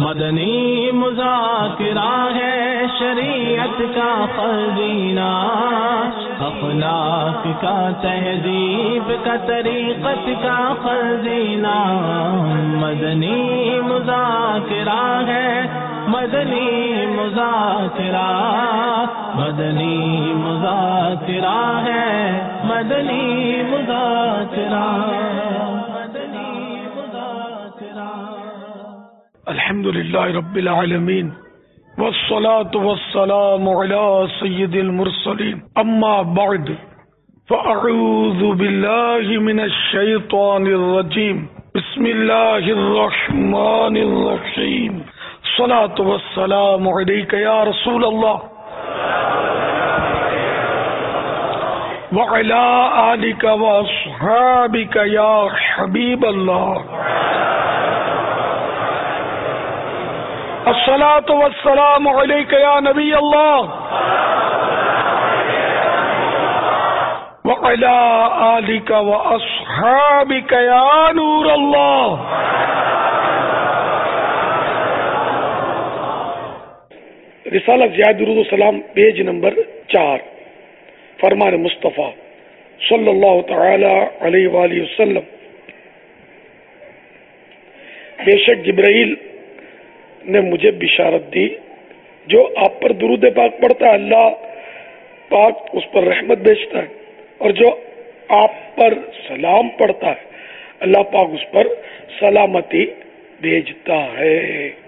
مدنی مذاکرہ ہے شریعت کا خزینہ، اخلاق کا تہذیب کا طریقت کا خزینہ، مدنی مذاکرہ ہے، مدنی مذاکرہ، مدنی مذاکرہ ہے، مدنی مذاکرہ، مدنی مذاکرہ۔ الحمد للہ رب العالمین والصلاة والسلام على سید المرسلین، اما بعد فاعوذ باللہ من الشیطان الرجیم، بسم اللہ الرحمن الرحیم، الصلاة والسلام علیک یا رسول اللہ وعلی آلک واصحابک یا حبیب اللہ، الصلاة والسلام علیک یا نبی اللہ وعلی آلک واصحابک یا نور اللہ۔ رسالہ زیاد درود و سلام پیج نمبر 4، فرمان مصطفیٰ صلی اللہ تعالی علیہ وآلہ وسلم، بے شک جبرائیل نے مجھے بشارت دی، جو آپ پر درود پاک پڑھتا ہے اللہ پاک اس پر رحمت بھیجتا ہے، اور جو آپ پر سلام پڑھتا ہے اللہ پاک اس پر سلامتی بھیجتا ہے۔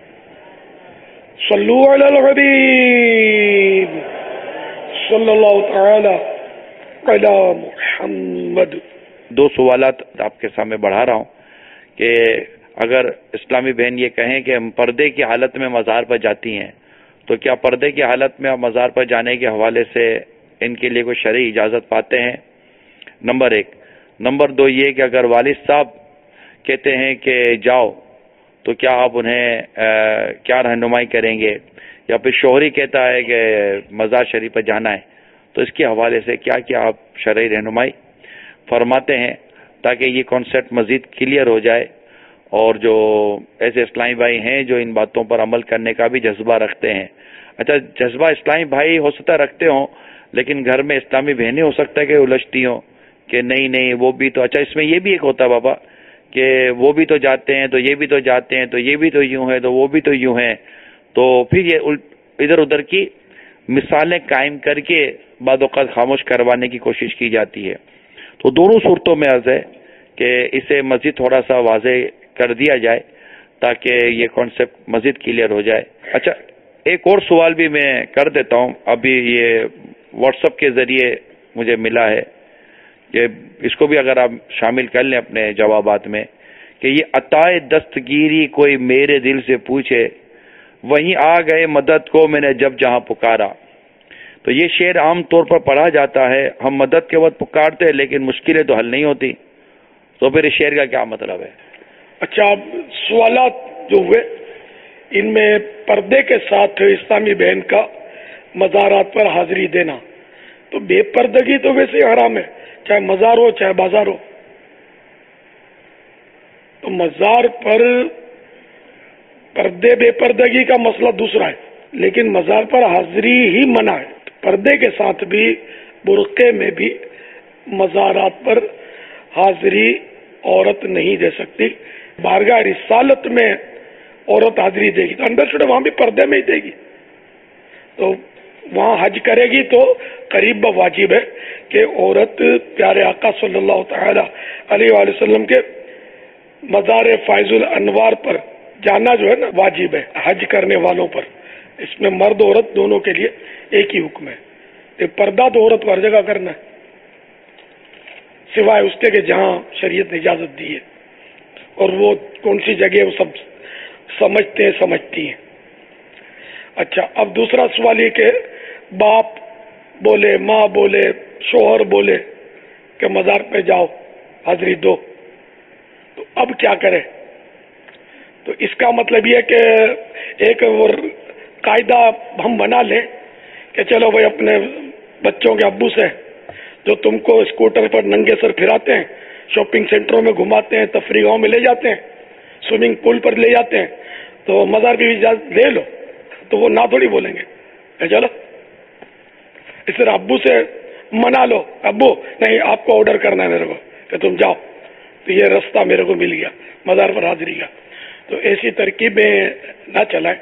صلو علی الحبیب صلی اللہ تعالی علی محمد۔ دو سوالات آپ کے سامنے بڑھا رہا ہوں کہ اگر اسلامی بہن یہ کہیں کہ ہم پردے کی حالت میں مزار پر جاتی ہیں تو کیا پردے کی حالت میں مزار پر جانے کے حوالے سے ان کے لیے کوئی شرعی اجازت پاتے ہیں؟ نمبر 1۔ نمبر 2 یہ کہ اگر والد صاحب کہتے ہیں کہ جاؤ تو کیا آپ انہیں کیا رہنمائی کریں گے، یا پھر شوہری کہتا ہے کہ مزار شریف پر جانا ہے تو اس کے حوالے سے کیا کیا آپ شرعی رہنمائی فرماتے ہیں تاکہ یہ کانسیپٹ مزید کلیئر ہو جائے، اور جو ایسے اسلامی بھائی ہیں جو ان باتوں پر عمل کرنے کا بھی جذبہ رکھتے ہیں۔ اچھا، جذبہ اسلامی بھائی ہو سکتا رکھتے ہوں لیکن گھر میں اسلامی بہنیں ہو سکتا ہے کہ الجھتی ہوں کہ نہیں وہ بھی تو، اچھا اس میں یہ بھی ایک ہوتا ہے بابا کہ وہ بھی تو جاتے ہیں تو یہ بھی تو جاتے ہیں تو یہ بھی تو یوں ہے تو وہ بھی تو یوں ہے، تو پھر یہ ادھر ادھر کی مثالیں قائم کر کے بعض اوقات خاموش کروانے کی کوشش کی جاتی ہے۔ تو دونوں صورتوں میں عرض ہے کہ اسے مزید تھوڑا سا واضح کر دیا جائے تاکہ یہ کانسیپٹ مزید کلیئر ہو جائے۔ اچھا، ایک اور سوال بھی میں کر دیتا ہوں، ابھی یہ واٹس ایپ کے ذریعے مجھے ملا ہے کہ اس کو بھی اگر آپ شامل کر لیں اپنے جوابات میں، کہ یہ عطائے دستگیری کوئی میرے دل سے پوچھے، وہیں آ گئے مدد کو میں نے جب جہاں پکارا۔ تو یہ شعر عام طور پر پڑھا جاتا ہے، ہم مدد کے وقت پکارتے ہیں لیکن مشکلیں تو حل نہیں ہوتی، تو پھر اس شعر کا کیا مطلب ہے؟ اچھا، سوالات جو ہوئے ان میں پردے کے ساتھ اسلامی بہن کا مزارات پر حاضری دینا، تو بے پردگی تو ویسے ہی حرام ہے، چاہے مزار ہو چاہے بازار ہو۔ تو مزار پر پردے بے پردگی کا مسئلہ دوسرا ہے، لیکن مزار پر حاضری ہی منع ہے۔ پردے کے ساتھ بھی برقعے میں بھی مزارات پر حاضری عورت نہیں دے سکتی۔ بارگاہ رسالت میں عورت حاضری دے گی تو انڈرسٹوڈ وہاں بھی پردے میں ہی دے گی، تو وہاں حج کرے گی تو قریب واجب ہے کہ عورت پیارے آقا صلی اللہ تعالی علیہ وآلہ وسلم کے مزار فائز الانوار پر جانا جو ہے نا واجب ہے حج کرنے والوں پر۔ اس میں مرد عورت دونوں کے لیے ایک ہی حکم ہے۔ پردہ تو عورت کو ہر جگہ کرنا ہے سوائے اس کے کہ جہاں شریعت نے اجازت دی ہے، اور وہ کون سی جگہ وہ سب سمجھتی ہیں۔ اچھا، اب دوسرا سوال یہ کہ باپ بولے، ماں بولے، شوہر بولے کہ مزار پہ جاؤ حاضری دو، تو اب کیا کرے؟ تو اس کا مطلب یہ کہ ایک قاعدہ ہم بنا لیں کہ چلو بھائی اپنے بچوں کے ابو سے جو تم کو اسکوٹر پر ننگے سر پھراتے ہیں، شاپنگ سینٹروں میں گھماتے ہیں، تفریحوں میں لے جاتے ہیں، سوئمنگ پول پر لے جاتے ہیں، تو مزار کی اجازت لے لو، تو وہ نہ تھوڑی بولیں گے کہ چلو. اس طرح ابو سے منا لو، ابو نہیں آپ کو آرڈر کرنا ہے میرے کو کہ تم جاؤ، تو یہ راستہ میرے کو مل گیا مزار پر حاضری کا. تو ایسی ترکیبیں نہ چلائیں.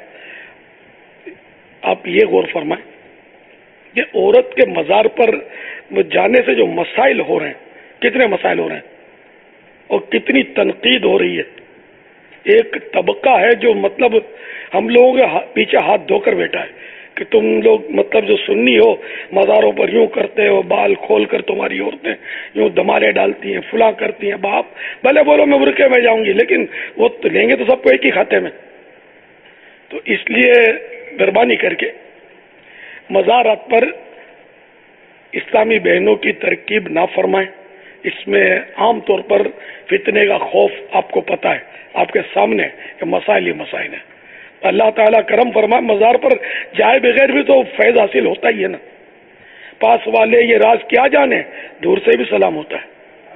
آپ یہ غور فرمائیں کہ عورت کے مزار پر جانے سے جو مسائل ہو رہے ہیں، کتنے مسائل ہو رہے ہیں اور کتنی تنقید ہو رہی ہے. ایک طبقہ ہے جو مطلب ہم لوگوں کے پیچھے ہاتھ دھو کر بیٹھا ہے کہ تم لوگ مطلب جو سنی ہو مزاروں پر یوں کرتے ہو، بال کھول کر تمہاری عورتیں یوں دمالے ڈالتی ہیں، فلاں کرتی ہیں. باپ بھلے بولو میں برقعے میں جاؤں گی، لیکن وہ تو لیں گے تو سب کو ایک ہی کھاتے میں. تو اس لیے مہربانی کر کے مزارات پر اسلامی بہنوں کی ترکیب نہ فرمائیں. اس میں عام طور پر فتنے کا خوف آپ کو پتا ہے، آپ کے سامنے کہ مسائل ہی مسائل ہیں. اللہ تعالیٰ کرم فرمائے، مزار پر جائے بغیر بھی تو فیض حاصل ہوتا ہی ہے نا. پاس والے یہ راز کیا جانے، دور سے بھی سلام ہوتا ہے.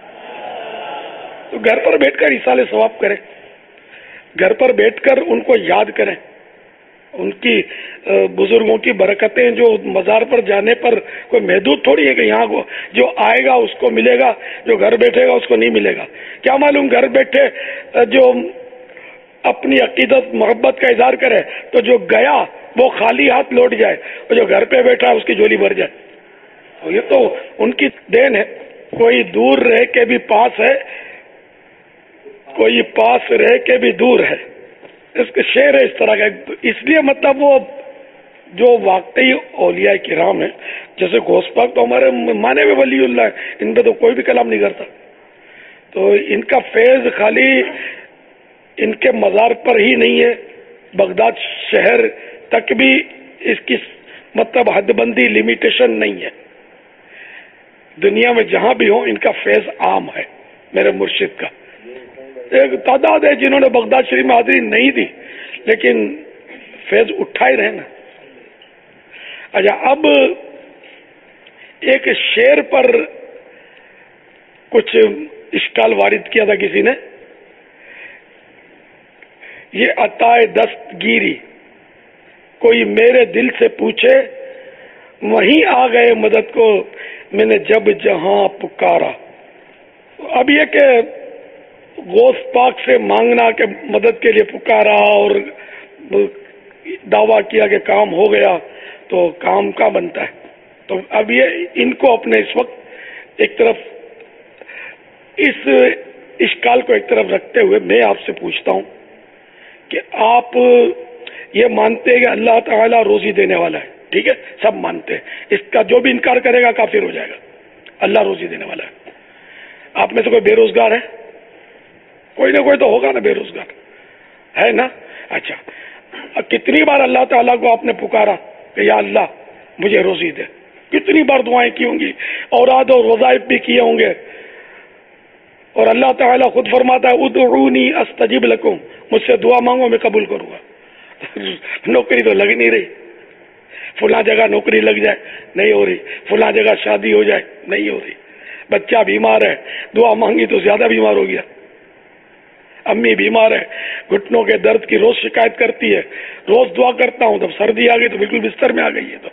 تو گھر پر بیٹھ کر ایصال ثواب کریں، گھر پر بیٹھ کر ان کو یاد کریں، ان کی بزرگوں کی برکتیں جو مزار پر جانے پر کوئی محدود تھوڑی ہے کہ یہاں جو آئے گا اس کو ملے گا، جو گھر بیٹھے گا اس کو نہیں ملے گا. کیا معلوم گھر بیٹھے جو اپنی عقیدت محبت کا اظہار کرے تو جو گیا وہ خالی ہاتھ لوٹ جائے، اور جو گھر پہ بیٹھا ہے اس کی جھولی بھر جائے. یہ تو ان کی دین ہے. کوئی دور رہ کے بھی پاس ہے، کوئی پاس رہ کے بھی دور ہے. اس کے شعر ہے اس طرح کا. اس لیے مطلب وہ جو واقعی اولیاء کرام ہیں، جیسے غوث پاک تو ہمارے مانے میں ولی اللہ ہے، ان پہ تو کوئی بھی کلام نہیں کرتا. تو ان کا فیض خالی ان کے مزار پر ہی نہیں ہے، بغداد شہر تک بھی اس کی مطلب حد بندی لمیٹیشن نہیں ہے. دنیا میں جہاں بھی ہوں ان کا فیض عام ہے. میرے مرشد کا ایک تعداد ہے جنہوں نے بغداد شریف میں حاضری نہیں دی، لیکن فیض اٹھا ہی رہے نا. اچھا، اب ایک شعر پر کچھ اشکال وارد کیا تھا کسی نے. یہ عطائے دستگیری کوئی میرے دل سے پوچھے، وہیں آ گئے مدد کو میں نے جب جہاں پکارا. اب یہ کہ غوث پاک سے مانگنا کہ مدد کے لیے پکارا اور دعویٰ کیا کہ کام ہو گیا، تو کام کا بنتا ہے. تو اب یہ ان کو اپنے اس وقت ایک طرف اس اشکال کو ایک طرف رکھتے ہوئے میں آپ سے پوچھتا ہوں کہ آپ یہ مانتے ہیں کہ اللہ تعالیٰ روزی دینے والا ہے، ٹھیک ہے، سب مانتے ہیں. اس کا جو بھی انکار کرے گا کافر ہو جائے گا. اللہ روزی دینے والا ہے. آپ میں سے کوئی بے روزگار ہے؟ کوئی نہ کوئی تو ہوگا نا بے روزگار، ہے نا. اچھا، کتنی بار اللہ تعالیٰ کو آپ نے پکارا کہ یا اللہ مجھے روزی دے؟ کتنی بار دعائیں کی ہوں گی، اوراد اور وظائف بھی کیے ہوں گے. اور اللہ تعالیٰ خود فرماتا ہے ادعونی استجب لکم، مجھ سے دعا مانگو میں قبول کروں گا. نوکری تو لگ نہیں رہی، فلاں جگہ نوکری لگ جائے نہیں ہو رہی، فلاں جگہ شادی ہو جائے نہیں ہو رہی، بچہ بیمار ہے دعا مانگی تو زیادہ بیمار ہو گیا، امی بیمار ہے گھٹنوں کے درد کی روز شکایت کرتی ہے، روز دعا کرتا ہوں، جب سردی آ گئی تو بالکل بستر میں آ گئی ہے.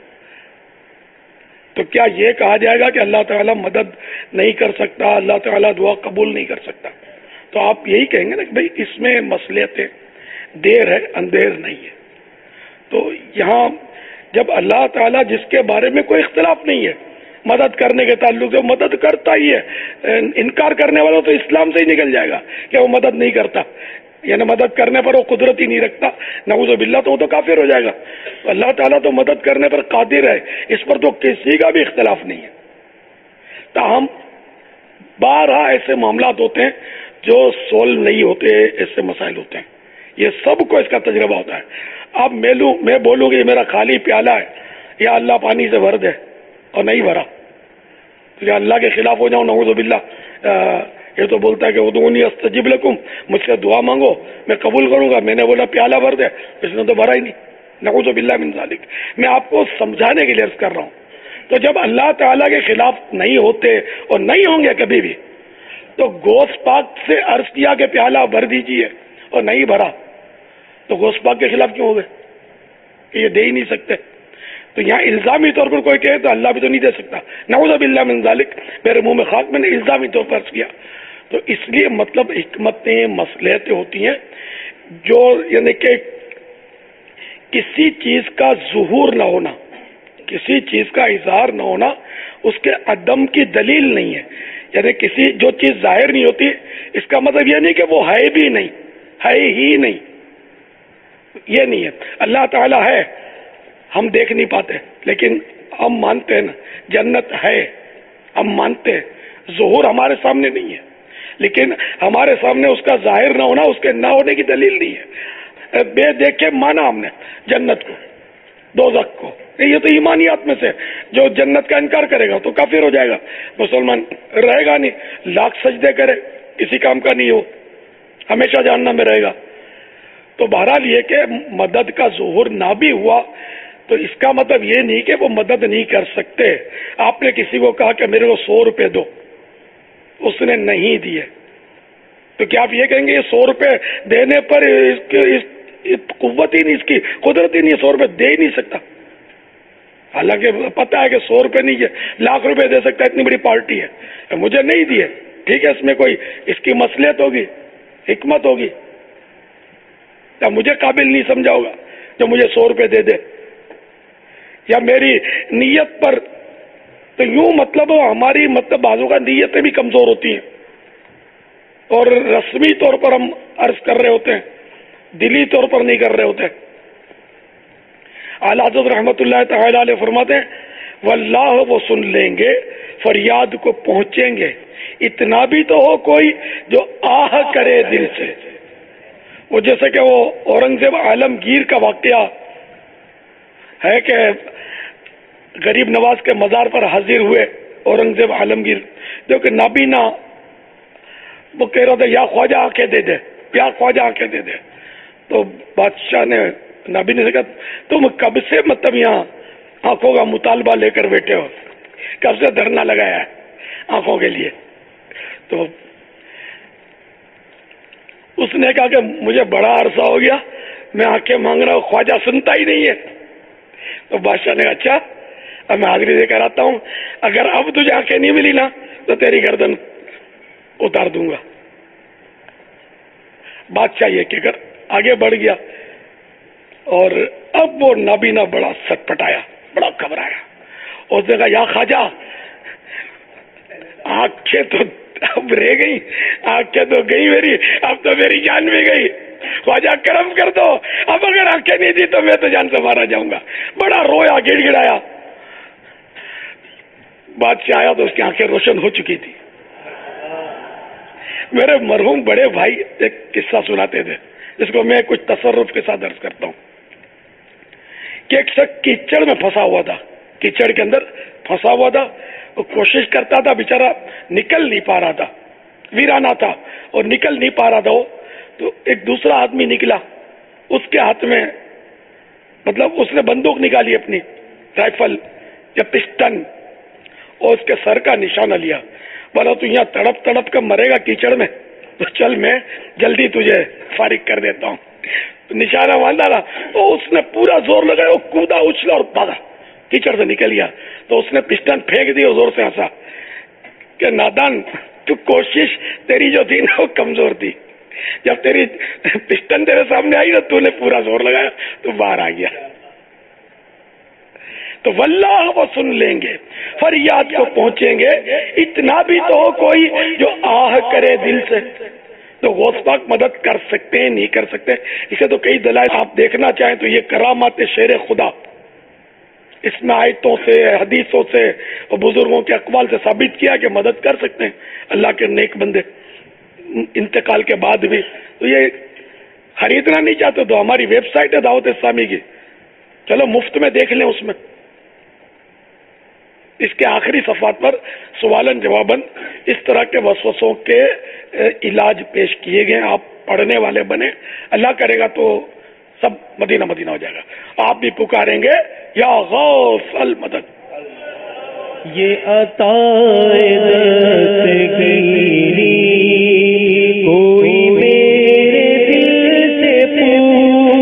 تو کیا یہ کہا جائے گا کہ اللہ تعالیٰ مدد نہیں کر سکتا، اللہ تعالیٰ دعا قبول نہیں کر سکتا؟ تو آپ یہی کہیں گے نا کہ بھائی اس میں مصلحت ہے، دیر ہے اندھیر نہیں ہے. تو یہاں جب اللہ تعالیٰ جس کے بارے میں کوئی اختلاف نہیں ہے مدد کرنے کے تعلق سے مدد کرتا ہی ہے، انکار کرنے والا تو اسلام سے ہی نکل جائے گا کہ وہ مدد نہیں کرتا، یعنی مدد کرنے پر وہ قدرت ہی نہیں رکھتا، نعوذ باللہ، تو وہ تو کافر ہو جائے گا. اللہ تعالیٰ تو مدد کرنے پر قادر ہے، اس پر تو کسی کا بھی اختلاف نہیں ہے. تاہم بارہا ایسے معاملات ہوتے ہیں جو سولو نہیں ہوتے، ایسے مسائل ہوتے ہیں، یہ سب کو اس کا تجربہ ہوتا ہے. اب میں بولوں کہ میرا خالی پیالہ ہے، یا اللہ پانی سے بھر دے، اور نہیں بھرا تو یا اللہ کے خلاف ہو جاؤں، نعوذ باللہ. یہ تو بولتا ہے کہ ادعونی استجب لکم، مجھ سے دعا مانگو میں قبول کروں گا. میں نے بولا پیالہ بھر دے، اس نے تو بھرا ہی نہیں، نعوذ باللہ من ذالک. میں آپ کو سمجھانے کے لیے عرض کر رہا ہوں. تو جب اللہ تعالیٰ کے خلاف نہیں ہوتے اور نہیں ہوں گے کبھی بھی، تو غوث پاک سے عرض کیا کہ پیالہ بھر دیجئے اور نہیں بھرا، تو غوث پاک کے خلاف کیوں ہو گئے کہ یہ دے ہی نہیں سکتے؟ تو یہاں الزامی طور پر کوئی کہے تو اللہ بھی تو نہیں دے سکتا، نعوذ باللہ من ذالک، میرے منہ میں خاک، میں نے الزامی طور پر کیا. تو اس لیے مطلب حکمتیں مصلحتیں ہوتی ہیں جو یعنی کہ کسی چیز کا ظہور نہ ہونا، کسی چیز کا اظہار نہ ہونا اس کے عدم کی دلیل نہیں ہے. یعنی کسی جو چیز ظاہر نہیں ہوتی اس کا مطلب یہ نہیں کہ وہ ہے بھی نہیں، ہے ہی نہیں، یہ نہیں ہے. اللہ تعالیٰ ہے، ہم دیکھ نہیں پاتے لیکن ہم مانتے ہیں نا جنت ہے، ہم مانتے ہیں، ظہور ہمارے سامنے نہیں ہے لیکن ہمارے سامنے اس کا ظاہر نہ ہونا اس کے نہ ہونے کی دلیل نہیں ہے. بے دیکھے مانا ہم نے جنت کو، دوزخ کو. یہ تو ایمانیات میں سے، جو جنت کا انکار کرے گا تو کافر ہو جائے گا، مسلمان رہے گا نہیں، لاکھ سجدے کرے کسی کام کا نہیں ہو، ہمیشہ جہنم میں رہے گا. تو بہرحال یہ کہ مدد کا ظہور نہ بھی ہوا تو اس کا مطلب یہ نہیں کہ وہ مدد نہیں کر سکتے. آپ نے کسی کو کہا کہ میرے کو 100 روپے دو، اس نے نہیں دیے، تو کیا آپ یہ کہیں گے یہ 100 روپے دینے پر قوت ہی نہیں، اس کی قدرت ہی نہیں، 100 روپے دے ہی نہیں سکتا؟ حالانکہ پتا ہے کہ 100 روپے نہیں ہے، لاکھ روپے دے سکتا ہے، اتنی بڑی پارٹی ہے، مجھے نہیں دیے، ٹھیک ہے، اس میں کوئی اس کی مصلحت ہوگی، حکمت ہوگی، یا مجھے قابل نہیں سمجھا ہوگا جو مجھے 100 روپے دے دے، یا میری نیت پر. تو یوں مطلب ہماری مطلب بازو کا نیتیں بھی کمزور ہوتی ہیں اور رسمی طور پر ہم عرض کر رہے ہوتے ہیں، دلی طور پر نہیں کر رہے ہوتے. اعلیٰ حضرت رحمۃ اللہ تعالی علیہ فرماتے ہیں واللہ وہ سن لیں گے، فریاد کو پہنچیں گے، اتنا بھی تو ہو کوئی جو آہ کرے دل سے. وہ جیسے کہ وہ اورنگزیب عالمگیر کا واقعہ ہے کہ غریب نواز کے مزار پر حاضر ہوئے اورنگزیب عالمگیر، جو کہ نابینا، وہ کہہ رہا تھا یا خواجہ آنکھیں دے دے، یا خواجہ آنکھیں دے دے. تو بادشاہ نے نابینا سے کہا تم کب سے مطلب یہاں آنکھوں کا مطالبہ لے کر بیٹھے ہو، کب سے دھرنا لگایا ہے آنکھوں کے لیے؟ تو اس نے کہا کہ مجھے بڑا عرصہ ہو گیا میں آنکھیں مانگ رہا ہوں، خواجہ سنتا ہی نہیں ہے. تو بادشاہ نے کہا اچھا اب میں حاضری دے کر آتا ہوں، اگر اب تجھے آنکھیں نہیں ملی نا تو تیری گردن اتار دوں گا. بادشاہ یہ کہہ کر آگے بڑھ گیا اور اب وہ نابینا بڑا سٹپٹایا، بڑا گھبرایا. اس نے کہا یا خواجہ آنکھیں تو اب رہ گئی، آنکھیں تو گئی میری، اب تو میری جان بھی گئی، خواجہ کرم کر دو، اب اگر آنکھیں نہیں دی تو میں تو جان سے مارا جاؤں گا. بڑا رویا، گڑ گڑایا. بادشاہ آیا تو اس کی آنکھیں روشن ہو چکی تھی. میرے مرحوم بڑے بھائی ایک قصہ سناتے تھے جس کو میں کچھ تصرف کے ساتھ عرض کرتا ہوں کہ ایک شخص کیچڑ میں پھنسا ہوا تھا، کیچڑ کے اندر پھنسا ہوا تھا، وہ کوشش کرتا تھا، بیچارہ نکل نہیں پا رہا تھا، ویرانہ تھا اور نکل نہیں پا رہا تھا. وہ تو ایک دوسرا آدمی نکلا، اس کے ہاتھ میں مطلب اس نے بندوق نکالی، اپنی رائفل یا پسٹن، اور اس کے سر کا نشانہ لیا. بولا تو یہاں تڑپ تڑپ کر مرے گا کیچڑ میں، تو چل میں جلدی تجھے فارغ کر دیتا ہوں. نشانہ باندھا رہا تو اس نے پورا زور لگایا، وہ کودا، اچھلا اور بھاگا، کیچڑ سے نکل گیا. تو اس نے پسٹن پھینک دی اور زور سے ہنسا کہ نادان، تو کوشش تیری جو تھی نا وہ کمزور تھی، جب تیری پسٹن تیرے سامنے آئی نا تو نے پورا زور لگایا تو باہر آ گیا. تو واللہ وہ سن لیں گے، فریاد کو پہنچیں گے، اتنا بھی تو ہو کوئی جو آہ کرے دل سے. تو غوث پاک مدد کر سکتے ہیں، نہیں کر سکتے، اسے تو کئی دلائل آپ دیکھنا چاہیں تو یہ کرامات شیر خدا اس میں آیتوں سے، حدیثوں سے اور بزرگوں کے اقوال سے ثابت کیا کہ مدد کر سکتے ہیں اللہ کے نیک بندے انتقال کے بعد بھی. تو یہ خریدنا نہیں چاہتے تو ہماری ویب سائٹ ہے دعوت اسلامی کی، چلو مفت میں دیکھ لیں. اس میں اس کے آخری صفحات پر سوالن جواباً اس طرح کے وسوسوں کے علاج پیش کیے گئے. آپ پڑھنے والے بنے، اللہ کرے گا تو سب مدینہ مدینہ ہو جائے گا. آپ بھی پکاریں گے یا غوث المدد. یہ عطا کوئی میرے دل سے پوچھ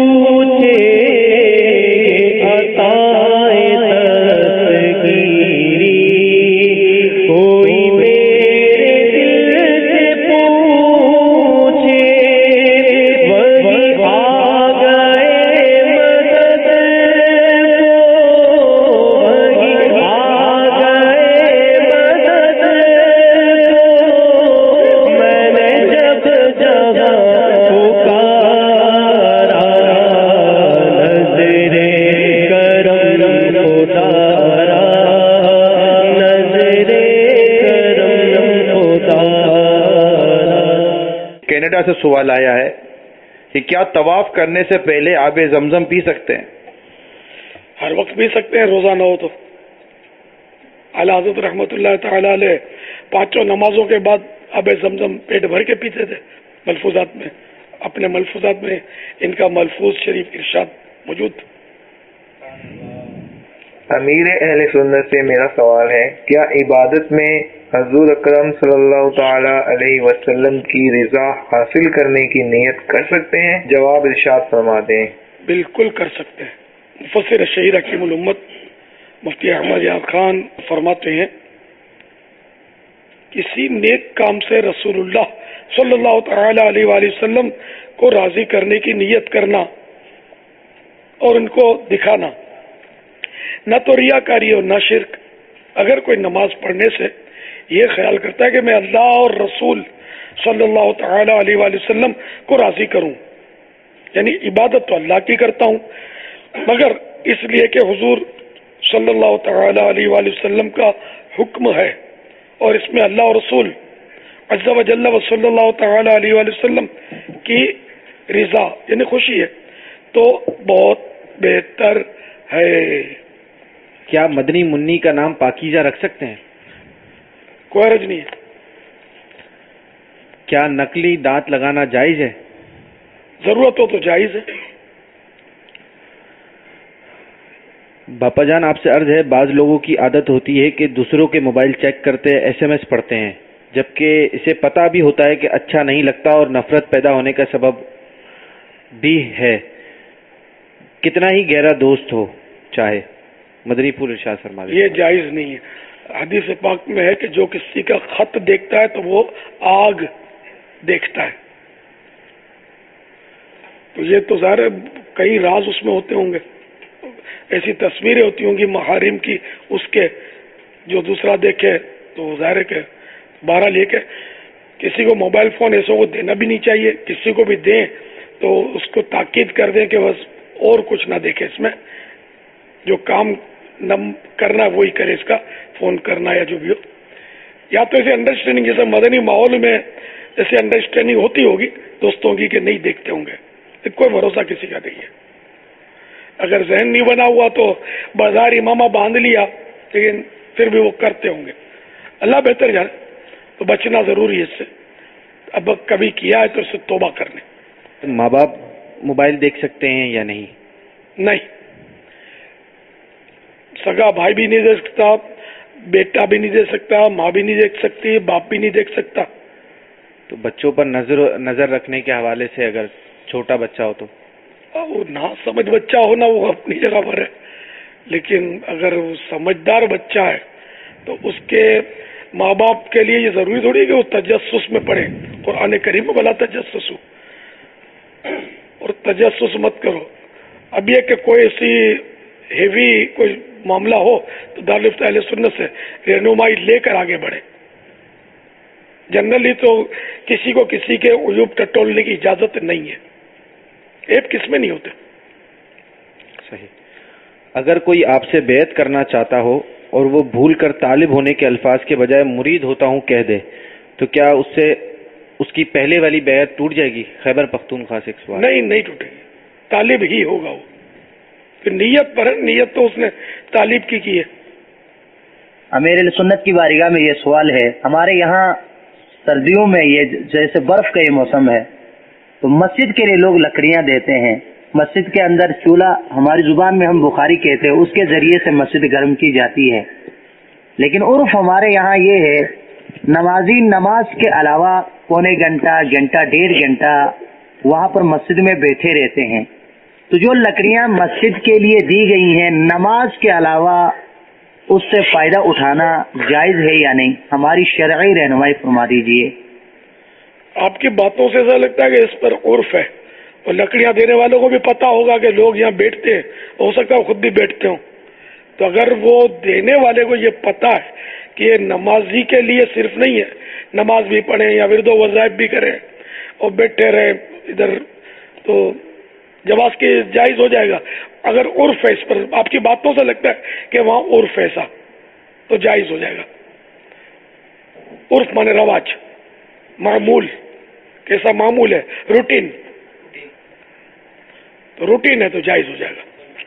امریکہ سے سوال آیا ہے کہ کیا طواف کرنے سے پہلے آب زمزم پی سکتے ہیں؟ ہر وقت پی سکتے ہیں، روزہ نہ ہو تو۔ اعلیٰ حضرت رحمۃ اللہ تعالی علیہ 5 نمازوں کے بعد آب زمزم پیٹ بھر کے پیتے تھے۔ ملفوظات میں، اپنے ملفوظات میں ان کا ملفوظ شریف ارشاد موجود۔ امیر اہل سنت سے میرا سوال ہے، کیا عبادت میں حضور اکرم صلی اللہ تعالی علیہ وسلم کی رضا حاصل کرنے کی نیت کر سکتے ہیں؟ جواب ارشاد فرما دیں۔ بالکل کر سکتے ہیں۔ مفسر شہیر حکیم الامت مفتی احمد یار خان فرماتے ہیں، کسی نیک کام سے رسول اللہ صلی اللہ تعالی علیہ وآلہ وسلم کو راضی کرنے کی نیت کرنا اور ان کو دکھانا، نہ تو ریاکاری اور نہ شرک۔ اگر کوئی نماز پڑھنے سے یہ خیال کرتا ہے کہ میں اللہ اور رسول صلی اللہ تعالی علیہ وآلہ وسلم کو راضی کروں، یعنی عبادت تو اللہ کی کرتا ہوں مگر اس لیے کہ حضور صلی اللہ تعالی علیہ وآلہ وسلم کا حکم ہے اور اس میں اللہ اور رسول عز و جل و صلی اللہ تعالی علیہ وآلہ وسلم کی رضا یعنی خوشی ہے، تو بہت بہتر ہے۔ کیا مدنی منی کا نام پاکیزہ رکھ سکتے ہیں؟ کوئی حرج نہیں ہے۔ کیا نقلی دانت لگانا جائز ہے؟ ضرورت ہو تو جائز ہے۔ باپا جان آپ سے عرض ہے، بعض لوگوں کی عادت ہوتی ہے کہ دوسروں کے موبائل چیک کرتے SMS پڑھتے ہیں، جبکہ اسے پتہ بھی ہوتا ہے کہ اچھا نہیں لگتا اور نفرت پیدا ہونے کا سبب بھی ہے، کتنا ہی گہرا دوست ہو چاہے۔ مدنی پور ارشاد فرما دیں۔ یہ جائز نہیں ہے۔ حدیث پاک میں ہے کہ جو کسی کا خط دیکھتا ہے تو وہ آگ دیکھتا ہے، تو یہ تو ظاہر کئی راز اس میں ہوتے ہوں گے، ایسی تصویریں ہوتی ہوں گی محارم کی اس کے جو دوسرا دیکھے، تو ظاہر ہے کہ بہرحال یہ کہ کسی کو موبائل فون ایسوں کو دینا بھی نہیں چاہیے، کسی کو بھی دیں تو اس کو تاکید کر دیں کہ بس اور کچھ نہ دیکھے، اس میں جو کام نہ کرنا وہی کرے، اس کا فون کرنا یا جو بھی ہو، یا تو ایسے انڈرسٹینڈنگ جیسے مدنی ماحول میں ایسے انڈرسٹینڈنگ ہوتی ہوگی دوستوں کی کہ نہیں دیکھتے ہوں گے، کوئی بھروسہ کسی کا نہیں ہے۔ اگر ذہن نہیں بنا ہوا تو بازار امامہ باندھ لیا، لیکن پھر بھی وہ کرتے ہوں گے، اللہ بہتر جانے، تو بچنا ضروری ہے اس سے۔ اب کبھی کیا ہے تو اس سے توبہ کرنے۔ ماں باپ موبائل دیکھ سکتے ہیں یا نہیں؟ نہیں، سگا بھائی بھی نہیں دیکھ سکتا، بیٹا بھی نہیں دیکھ سکتا، ماں بھی نہیں دیکھ سکتی، باپ بھی نہیں دیکھ سکتا۔ تو بچوں پر نظر رکھنے کے حوالے سے اگر چھوٹا بچہ ہو تو؟ وہ نہ سمجھ بچہ ہونا وہ اپنی جگہ پر ہے، لیکن اگر وہ سمجھدار بچہ ہے تو اس کے ماں باپ کے لیے یہ ضروری تھوڑی ہے کہ وہ تجسس میں پڑھے۔ قرآن کریم میں بلا تجسس ہو اور تجسس مت کرو۔ اب یہ کہ کوئی ایسی ہیوی کوئی معاملہ ہو تو دارالفت اہل سنت سے رہنمائی لے کر آگے بڑھے۔ جنرلی تو کسی کو کسی کے عیوب ٹٹولنے کی اجازت نہیں ہے، عیب کس میں نہیں ہوتے۔ صحیح۔ اگر کوئی آپ سے بیعت کرنا چاہتا ہو اور وہ بھول کر طالب ہونے کے الفاظ کے بجائے مرید ہوتا ہوں کہہ دے تو کیا اس سے اس کی پہلے والی بیعت ٹوٹ جائے گی؟ خیبر پختونخوا سے ایک سوال۔ نہیں ٹوٹے گی، طالب ہی ہوگا وہ، پھر نیت پر ہے، نیت تو اس نے طالب کی ہے۔ امیر سنت کی بارگاہ میں یہ سوال ہے، ہمارے یہاں سردیوں میں یہ جیسے برف کا یہ موسم ہے تو مسجد کے لیے لوگ لکڑیاں دیتے ہیں، مسجد کے اندر چولہا، ہماری زبان میں ہم بخاری کہتے ہیں، اس کے ذریعے سے مسجد گرم کی جاتی ہے، لیکن عرف ہمارے یہاں یہ ہے نمازی نماز کے علاوہ پونے گھنٹہ 1.5 وہاں پر مسجد میں بیٹھے رہتے ہیں، تو جو لکڑیاں مسجد کے لیے دی گئی ہیں نماز کے علاوہ اس سے فائدہ اٹھانا جائز ہے یا نہیں؟ ہماری شرعی رہنمائی فرما دیجیے۔ آپ کی باتوں سے ایسا لگتا ہے کہ اس پر عرف ہے، اور لکڑیاں دینے والوں کو بھی پتا ہوگا کہ لوگ یہاں بیٹھتے ہیں، ہو سکتا ہے خود بھی بیٹھتے ہوں، تو اگر وہ دینے والے کو یہ پتا ہے کہ یہ نمازی کے لیے صرف نہیں ہے، نماز بھی پڑھیں یا ورد و وظائف بھی کریں اور بیٹھے رہیں ادھر، تو جواز کے جائز ہو جائے گا۔ اگر عرف ہے اس پر، آپ کی باتوں سے لگتا ہے کہ وہاں عرف ایسا، تو جائز ہو جائے گا۔ عرف مانے رواج، معمول، कैसा मामूल है, रूटीन, तो रूटीन है तो जायज हो जाएगा.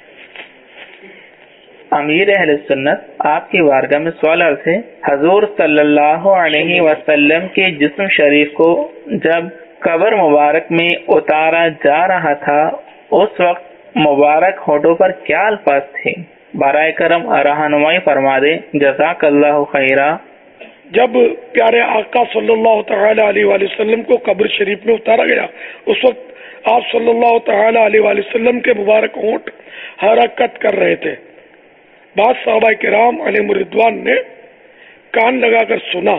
امیر اہل سنت آپ کی بارگاہ میں سوال عرض ہے، حضور صلی اللہ علیہ وسلم کے جسم شریف کو جب قبر مبارک میں اتارا جا رہا تھا اس وقت مبارک ہونٹوں پر کیا الفاظ تھے؟ برائے کرم رہنمائی فرما دیں، جزاک اللہ خیرا. جب پیارے آقا صلی اللہ تعالی علیہ وآلہ وسلم کو قبر شریف میں اتارا گیا اس وقت آپ صلی اللہ تعالی علیہ وآلہ وسلم کے مبارک ہونٹ حرکت کر رہے تھے. بعض صحابہ کرام علیہم الرضوان نے کان لگا کر سنا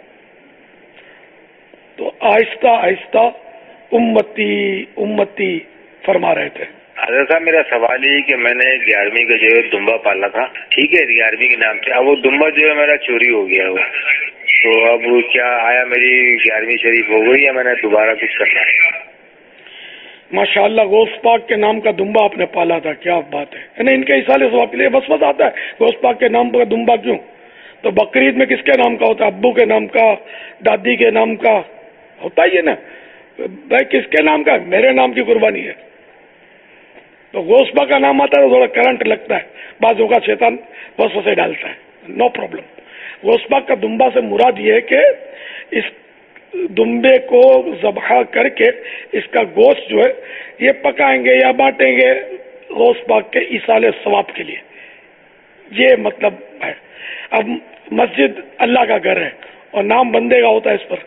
تو آہستہ آہستہ امتی امتی فرما رہے تھے. حضرت صاحب میرا سوال یہ کہ میں نے 11ویں کا جو ہے دمبا پالا تھا، ٹھیک ہے، 11ویں کے نام سے. اب وہ دمبا جو ہے میرا چوری ہو گیا ہوا، تو اب کیا آیا میری 11ویں شریف ہو گئی یا میں نے دوبارہ کچھ کرنا ہے؟ ماشاءاللہ، غوث پاک کے نام کا دمبا آپ نے پالا تھا، کیا بات ہے. یعنی ان کے اصال ثواب کے لیے بس آتا ہے غوث پاک کے نام کا دمبا کیوں؟ تو بقرعید میں کس کے نام کا ہوتا ہے؟ ابو کے نام کا، دادی کے نام کا ہوتا ہی ہے نا. بھائی کس کے نام کا؟ میرے نام کی قربانی ہے. تو غوث پاک کا نام آتا ہے تو تھوڑا کرنٹ لگتا ہے، بعضوں کا شیطان وسوسے ڈالتا ہے، نو پرابلم. غوث پاک کا دمبا سے مراد یہ ہے کہ اس دمبے کو ذبح کر کے اس کا گوشت جو ہے یہ پکائیں گے یا بانٹیں گے غوث پاک کے ایصال ثواب کے لیے، یہ مطلب ہے. اب مسجد اللہ کا گھر ہے اور نام بندے کا ہوتا ہے اس پر،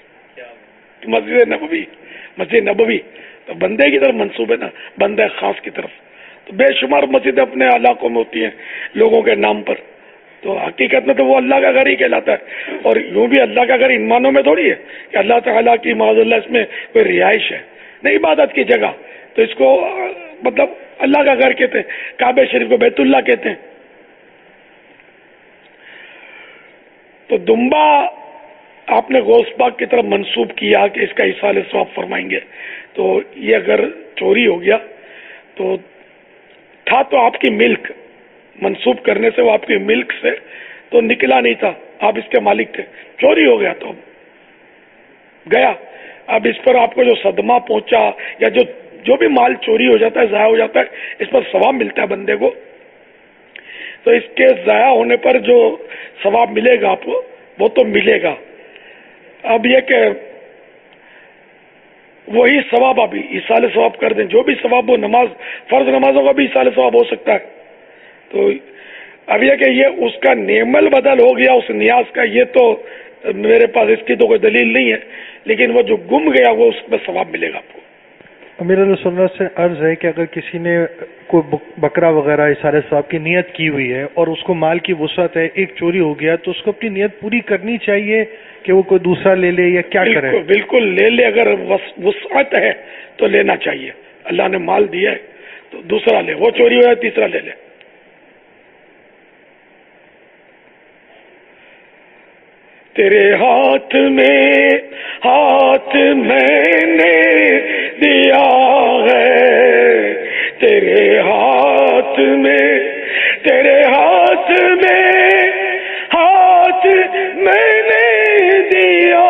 مسجد نبوی تو بندے کی طرف منسوب ہے نا، بندے خاص کی طرف. تو بے شمار مسجدیں اپنے علاقوں میں ہوتی ہیں لوگوں کے نام پر، تو حقیقت میں تو وہ اللہ کا گھر ہی کہلاتا ہے. اور یوں بھی اللہ کا گھر ان معنوں میں تھوڑی ہے کہ اللہ تعالیٰ کی معاذ اللہ اس میں کوئی رہائش ہے، نہیں، عبادت کی جگہ. تو اس کو مطلب اللہ کا گھر کہتے ہیں، کعبہ شریف کو بیت اللہ کہتے ہیں. تو دمبا آپ نے غوث پاک کی طرف منسوب کیا کہ اس کا ایصال ثواب فرمائیں گے، تو یہ اگر چوری ہو گیا تو تھا تو آپ کی ملک، منسوب کرنے سے وہ آپ کی ملک سے تو نکلا نہیں تھا، آپ اس کے مالک تھے. چوری ہو گیا تو گیا. اب اس پر آپ کو جو صدمہ پہنچا یا جو بھی مال چوری ہو جاتا ہے، ضائع ہو جاتا ہے، اس پر ثواب ملتا ہے بندے کو. تو اس کے ضائع ہونے پر جو ثواب ملے گا آپ کو وہ تو ملے گا. اب یہ کہ وہی ثواب ابھی ایصال ثواب کر دیں، جو بھی ثواب وہ نماز، فرض نمازوں کا بھی ایصال ثواب ہو سکتا ہے. تو اب یہ کہ یہ اس کا نعمل بدل ہو گیا اس نیاز کا، یہ تو میرے پاس اس کی تو کوئی دلیل نہیں ہے، لیکن وہ جو گم گیا وہ اس میں ثواب ملے گا آپ کو. امیر علیہ سنت سے عرض ہے کہ اگر کسی نے کوئی بکرا وغیرہ ایصال ثواب کی نیت کی ہوئی ہے اور اس کو مال کی وسعت ہے، ایک چوری ہو گیا، تو اس کو اپنی نیت پوری کرنی چاہیے کہ وہ کوئی دوسرا لے لے یا کیا کرے؟ بالکل لے لے، اگر وسعت ہے تو لینا چاہیے. اللہ نے مال دیا ہے تو دوسرا لے، وہ چوری ہو جائے تیسرا لے لے. تیرے ہاتھ میں نے دیا ہے، تیرے ہاتھ میں میں نے دیا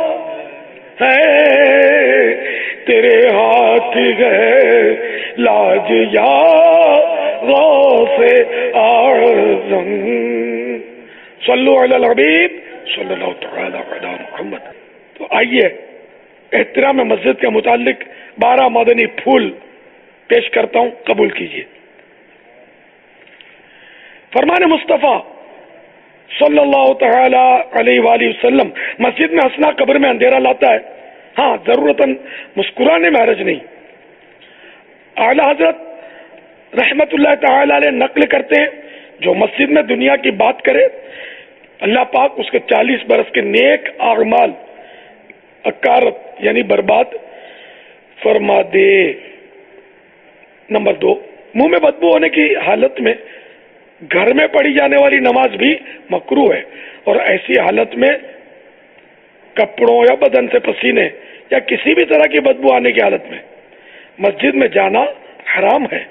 ہے، تیرے ہاتھ گئے لاج یا غوث اعظم. صلو علی الحبیب صلی اللہ تعالی علی محمد. تو آئیے احترام مسجد کے متعلق 12 مدنی پھول پیش کرتا ہوں، قبول کیجیے. فرمان مصطفیٰ صلی اللہ تعالی علیہ وآلہ وسلم، مسجد میں ہنسنا قبر میں اندھیرا لاتا ہے. ہاں، ضرورتاً مسکرانے میں حرج نہیں. اعلی حضرت رحمت اللہ تعالی علیہ نقل کرتے ہیں، جو مسجد میں دنیا کی بات کرے اللہ پاک اس کے 40 برس کے نیک اعمال اکارت یعنی برباد فرما دے. نمبر 2، منہ میں بدبو ہونے کی حالت میں گھر میں پڑھی جانے والی نماز بھی مکروہ ہے، اور ایسی حالت میں کپڑوں یا بدن سے پسینے یا کسی بھی طرح کی بدبو آنے کی حالت میں مسجد میں جانا حرام ہے.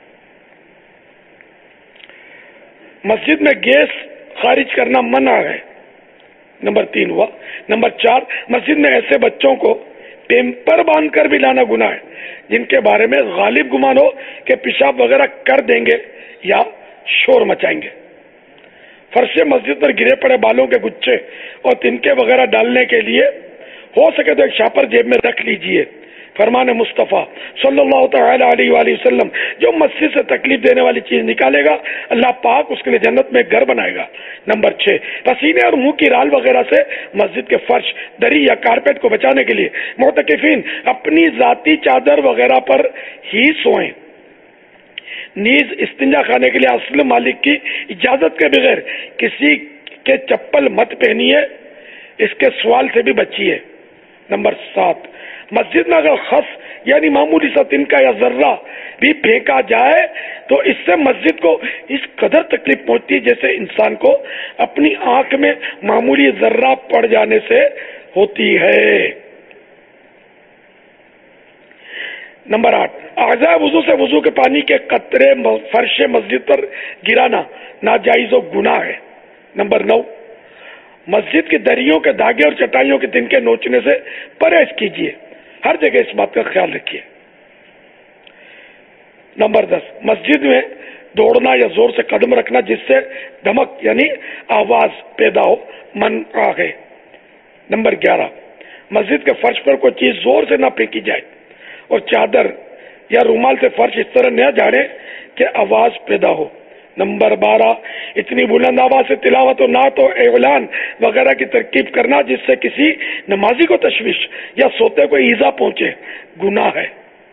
مسجد میں گیس خارج کرنا منع ہے. نمبر 3 ہوا. نمبر 4، مسجد میں ایسے بچوں کو पेम्पर बांध कर भी लाना गुनाह है, जिनके बारे में गालिब गुमान हो कि पेशाब वगैरह कर देंगे या शोर मचाएंगे। फर्श मस्जिद पर गिरे पड़े बालों के गुच्छे और तिनके वगैरह डालने के लिए हो सके तो एक शापर जेब में रख लीजिए। फरमान मुस्तफ़ा सल्लल्लाहु तआला अलैहि वसल्लम, जो मस्जिद से तकलीफ देने वाली चीज निकालेगा अल्लाह पाक उसके लिए जन्नत में घर बनाएगा। नंबर 6, पसीने और मुंह की राल वगैरह से मस्जिद के फर्श, दरी या कारपेट को बचाने के लिए मुतकिफिन अपनी जाती चादर वगैरह पर ही सोएं। नीज इस्तिंजा खाने के लिए असल मालिक की इजाजत के बगैर किसी के चप्पल मत पहनिए, इसके सवाल से भी बचिए। नंबर 7, मस्जिद में अगर खस यानी मामूली सा तिनका या जर्रा भी फेंका जाए तो इससे मस्जिद को इस कदर तकलीफ पहुंचती है जैसे इंसान को अपनी आंख में मामूली जर्रा पड़ जाने से होती है। नंबर 8, आज़ा वुजू से वुजू के पानी के कतरे फर्श मस्जिद पर गिराना नाजायज और गुनाह है। नंबर 9, मस्जिद की दरियों के धागे और चटाइयों के तिनके नोचने से परहेज कीजिए, हर जगह इस बात का ख्याल रखिए। नंबर 10, मस्जिद में दौड़ना या जोर से कदम रखना जिससे धमक यानी आवाज पैदा हो मना है। नंबर 11, मस्जिद के फर्श पर कोई चीज जोर से ना फेंकी जाए और चादर या रुमाल से फर्श इस तरह न झाड़े कि आवाज पैदा हो। नंबर 12, इतनी बुलंद आवाज से तिलावत और नात और ऐलान वगैरह की तरकीब करना जिससे किसी नमाजी को तशवीश या सोते को ईजा पहुंचे, गुनाह है।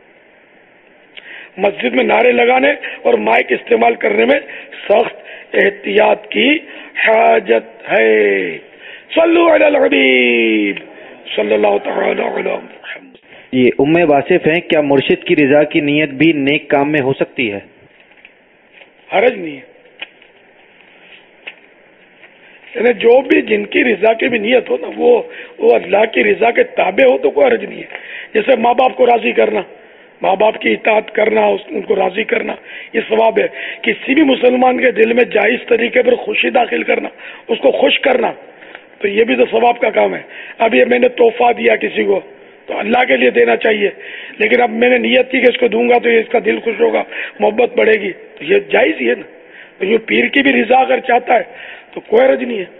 मस्जिद में नारे लगाने और माइक इस्तेमाल करने में सख्त एहतियात की हाजत है। सल्लु अलल हबीब सल्लल्लाहु तआला अलैहि वसल्लम। ये उम्मे वासिफ हैं, क्या मुर्शिद की रिजा की नीयत भी नेक काम में हो सकती है? हरज नहीं है, यानी जो भी जिनकी रिजा की भी नियत हो ना वो अल्लाह की रिजा के ताबे हो तो कोई हरज नहीं है। जैसे माँ बाप को राजी करना, माँ बाप की इताअत करना, उनको राजी करना, ये सवाब है। किसी भी मुसलमान के दिल में जायज तरीके पर खुशी दाखिल करना, उसको खुश करना, तो ये भी तो सवाब का काम है। अब ये मैंने तोहफा दिया किसी को तो अल्लाह के लिए देना चाहिए, लेकिन अब मैंने नियत की कि इसको दूंगा तो ये इसका दिल खुश होगा, मोहब्बत बढ़ेगी, तो ये जायज ही है ना। तो ये पीर की भी रिजा अगर चाहता है तो कोई हर्ज नहीं है।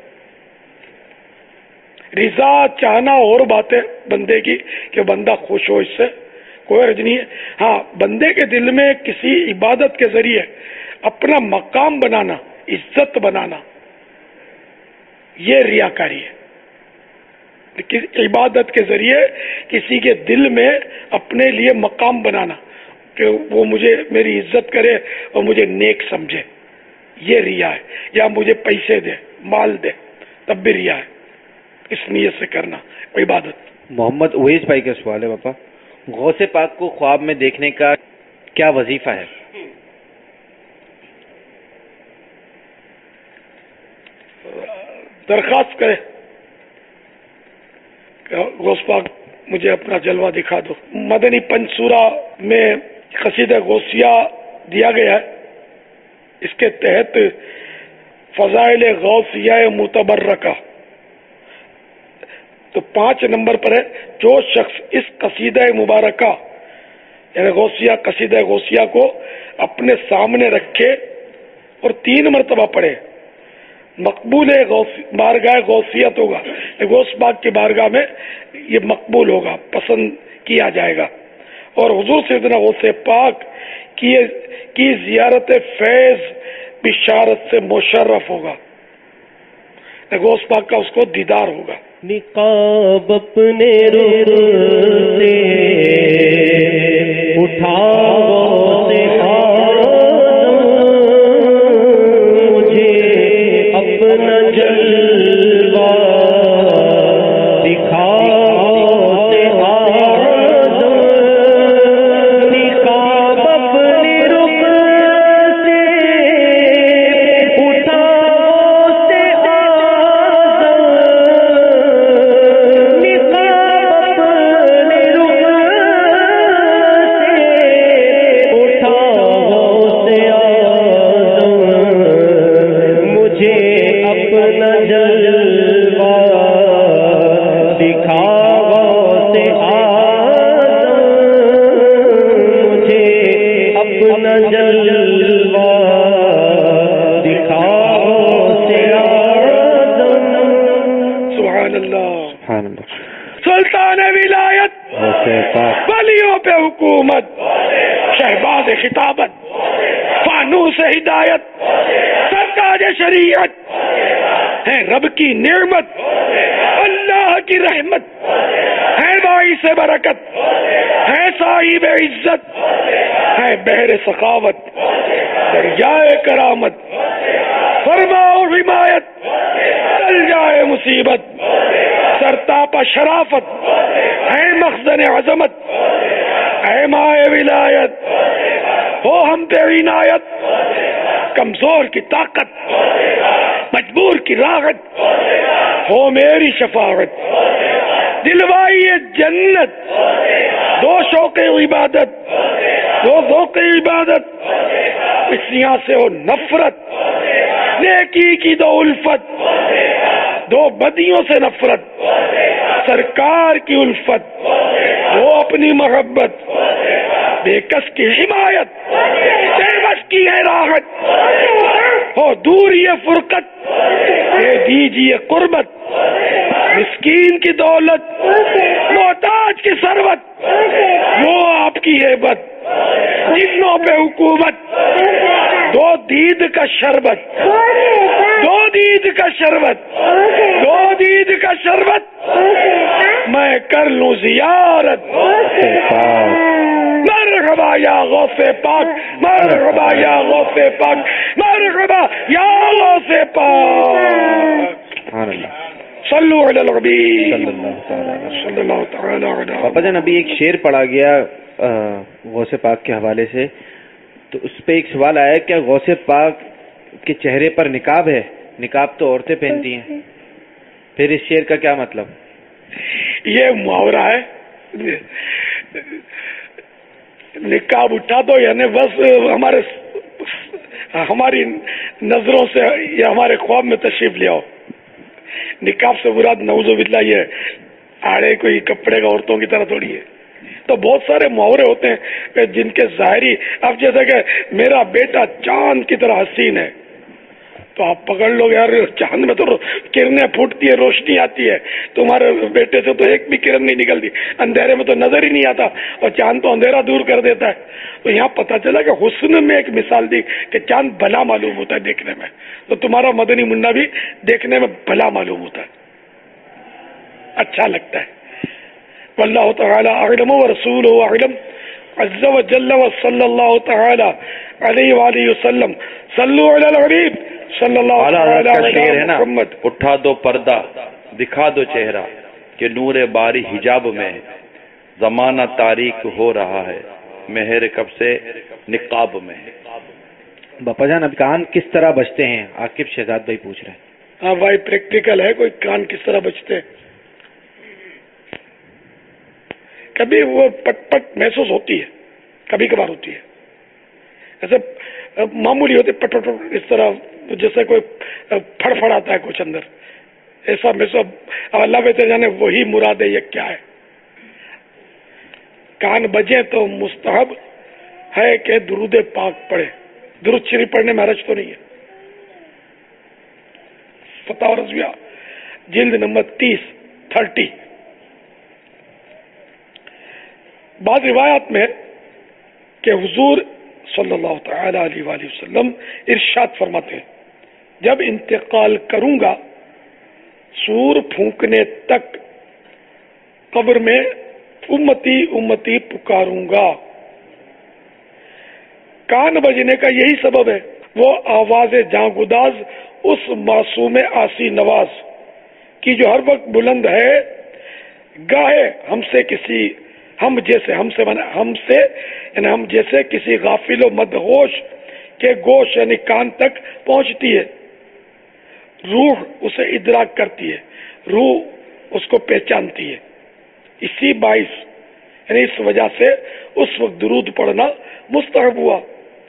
रिजा चाहना और बात है बंदे की कि बंदा खुश हो, इससे कोई हर्ज नहीं है। हाँ, बंदे के दिल में किसी इबादत के जरिए अपना मकाम बनाना, इज्जत बनाना, ये रियाकारी है। इबादत के जरिए किसी के दिल में अपने लिए मकाम बनाना कि वो मुझे मेरी इज्जत करे और मुझे नेक समझे, ये रिया है। या मुझे पैसे दे, माल दे, तब भी रिया है। इस नियत से करना इबादत। मोहम्मद उवैस भाई का सवाल है, पापा, गौसे पाक को ख्वाब में देखने का क्या वजीफा है? दरखास्त करे, गौस पाक मुझे अपना जलवा दिखा दो। मदनी पंचसूरा में कसीदा गौसिया दिया गया है, इसके तहत फजाइल गौसिया मुतबर्रका तो 5 नंबर पर है। जो शख्स इस कसीदा मुबारका यानी गौसिया कसीदा गौसिया को अपने सामने रखे और 3 मरतबा पढ़े, मकबूल बारगाह गौसियत होगा, गौस बाग की बारगाह में ये मकबूल होगा, पसंद किया जाएगा। और हुजूर सैयदना गौसे पाक की जियारत फैज बिशारत से मुशर्रफ होगा, गौस पाक का उसको दीदार होगा। निकाब अपने रुख से उठाओ से मुझे अपना जलवा दिखाओ से निकाब अपने रुख से उठाओ से निकाब अपने रुख से سلطان ولایت، ولیوں پہ حکومت، شہباز خطابت، فانوس ہدایت، سرتاج شریعت، ہے رب کی نعمت، اللہ کی رحمت، ہے باعث برکت، ہے صاحب عزت، ہے بحر سخاوت، دریائے کرامت، فرما و حمایت، ٹل جائے مصیبت، سرتاپا شرافت، ہے مخزن عظمت، ہے مائے ولایت، ہو ہم پہ عنایت، کمزور کی طاقت، مجبور کی راحت، ہو میری شفاعت، دلوائی جنت، دو شوق عبادت، دو ذوق عبادت، اسیاں سے ہو نفرت، نیکی کی دو الفت، دو بدیوں سے نفرت، سرکار کی الفت، وہ اپنی محبت، بے کس کی حمایت، بے بس کی ہے راحت، ہو دور یہ فرقت، دے دیجیے قربت، مسکین کی دولت، محتاج کی ثروت، وہ آپ کی ہیبت، جنوں پہ حکومت، دو دید کا شربت، دو دید کا شربت، دو دید کا شربت، میں کر لوں زیارت، مرحبا یا غوث پاک، مرحبا یا غوث پاک، مرحبا یا غوث پاک، صلو علی النبی صلی اللہ تعالی علیہ۔ پاپا جان ابھی ایک شعر پڑھا گیا غوث پاک کے حوالے سے، تو اس پہ ایک سوال آیا، کیا غوث پاک کے چہرے پر نقاب ہے؟ نقاب تو عورتیں پہنتی ہیں، پھر اس شعر کا کیا مطلب؟ یہ محاورہ ہے، نقاب اٹھا دو یعنی بس ہماری نظروں سے یا ہمارے خواب میں تشریف لے آؤ۔ نقاب سے مراد نعوذ باللہ یہ آڑے کوئی کپڑے کا عورتوں کی طرح تھوڑی ہے۔ تو بہت سارے محاورے ہوتے ہیں جن کے ظاہری، اب جیسا کہ میرا بیٹا چاند کی طرح حسین ہے، تو آپ پکڑ لو یار چاند میں تو کرنیں پھوٹتی ہے، روشنی آتی ہے، تمہارے بیٹے سے تو ایک بھی کرن نہیں نکلتی، اندھیرے میں تو نظر ہی نہیں آتا، اور چاند تو اندھیرا دور کر دیتا ہے۔ تو یہاں پتہ چلا کہ حسن میں ایک مثال دی کہ چاند بھلا معلوم ہوتا ہے دیکھنے میں، تو تمہارا مدنی منہ بھی دیکھنے میں بھلا معلوم ہوتا ہے، اچھا لگتا ہے۔ واللہ تعالی اعلم ورسولہ اعلم عز وجل وصلی اللہ تعالی علیہ وآلہ وسلم۔ صلو علی الحبیب صلی اللہ تعالی علیہ محمد۔ اٹھا دو پردہ، دکھا دو چہرہ، کہ نور باری حجاب میں زمانہ تاریک ہو رہا ہے، مہر کب سے نقاب میں۔ باپا جان اب کان کس طرح بچتے ہیں؟ عاقب شہزاد بھائی پوچھ رہے ہیں۔ ہاں بھائی پریکٹیکل ہے، کوئی کان کس طرح بچتے ہیں؟ کبھی وہ پٹ پٹ محسوس ہوتی ہے، کبھی کبھار ہوتی ہے، ایسے معمولی ہوتی پٹ پٹ اس طرح جیسے کوئی پھڑ پھڑ آتا ہے کچھ اندر، ایسا محسوس۔ اللہ بہتر جانے وہی مراد ہے، یہ کیا ہے؟ کان بجے تو مستحب ہے کہ درود پاک پڑھے، درود شریف پڑھنے میں حرج تو نہیں ہے۔ فتح رضویہ جلد نمبر 30 بعض روایات میں کہ حضور صلی اللہ تعالی علیہ وآلہ وسلم ارشاد فرماتے ہیں، جب انتقال کروں گا سور پھونکنے تک قبر میں امتی امتی پکاروں گا۔ کان بجنے کا یہی سبب ہے، وہ آواز جاں گداز اس معصوم آسی نواز کی جو ہر وقت بلند ہے، گاہے ہم جیسے کسی غافل و مدہوش کے گوش یعنی کان تک پہنچتی ہے، روح اسے ادراک کرتی ہے، روح اس کو پہچانتی ہے۔ اسی باعث یعنی اس وجہ سے اس وقت درود پڑھنا مستحب ہوا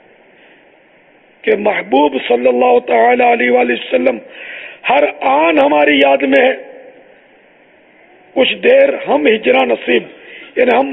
کہ محبوب صلی اللہ تعالی علیہ وآلہ وسلم ہر آن ہماری یاد میں ہے، کچھ دیر ہم ہجرا نصیب یعنی ہم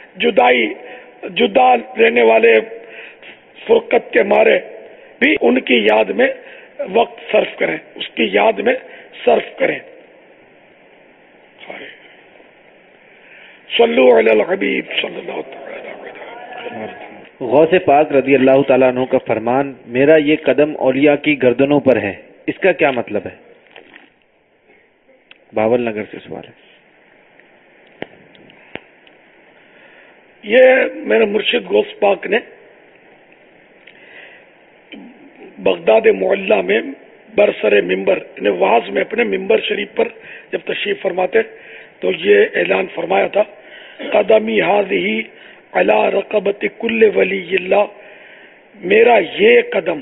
جدا رہنے والے فرقت کے مارے بھی ان کی یاد میں وقت صرف کریں، اس کی یاد میں صرف کریں۔ صلو علی الحبیب صلی اللہ تعالی علیہ وسلم۔ غوث پاک رضی اللہ تعالیٰ عنہ کا فرمان، میرا یہ قدم اولیاء کی گردنوں پر ہے، اس کا کیا مطلب ہے؟ باول نگر سے سوال ہے۔ یہ میرے مرشد غوث پاک نے بغداد معلیٰ میں برسر ممبر یعنی وعظ میں اپنے ممبر شریف پر جب تشریف فرماتے تو یہ اعلان فرمایا تھا، قدمی ہذہ علی رقبۃ کل ولی اللہ، میرا یہ قدم